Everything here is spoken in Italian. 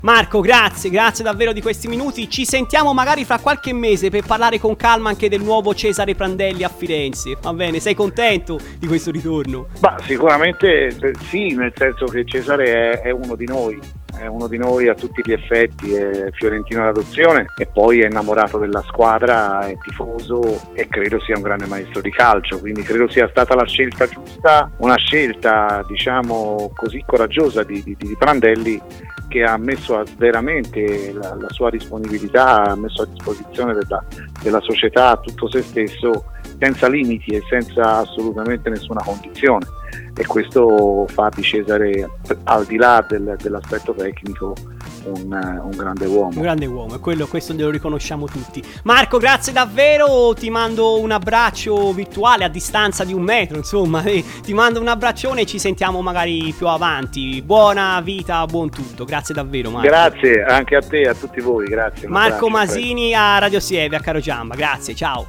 Marco, grazie davvero di questi minuti. Ci sentiamo magari fra qualche mese per parlare con calma anche del nuovo Cesare Prandelli a Firenze. Va bene, sei contento di questo ritorno? Sicuramente sì, nel senso che Cesare è uno di noi. È uno di noi a tutti gli effetti, è fiorentino d'adozione e poi è innamorato della squadra, è tifoso e credo sia un grande maestro di calcio, quindi credo sia stata la scelta giusta, una scelta diciamo così coraggiosa di Prandelli, che ha messo veramente la sua disponibilità, ha messo a disposizione della società tutto se stesso, senza limiti e senza assolutamente nessuna condizione, e questo fa di Cesare, al di là dell'aspetto tecnico, un grande uomo. Un grande uomo, e questo lo riconosciamo tutti. Marco, grazie davvero, ti mando un abbraccio virtuale a distanza di 1 metro, insomma, ti mando un abbraccione e ci sentiamo magari più avanti. Buona vita, buon tutto, grazie davvero Marco. Grazie anche a te e a tutti voi, grazie. Marco Masini a Radio Sieve, a Caro Giamba, grazie, ciao.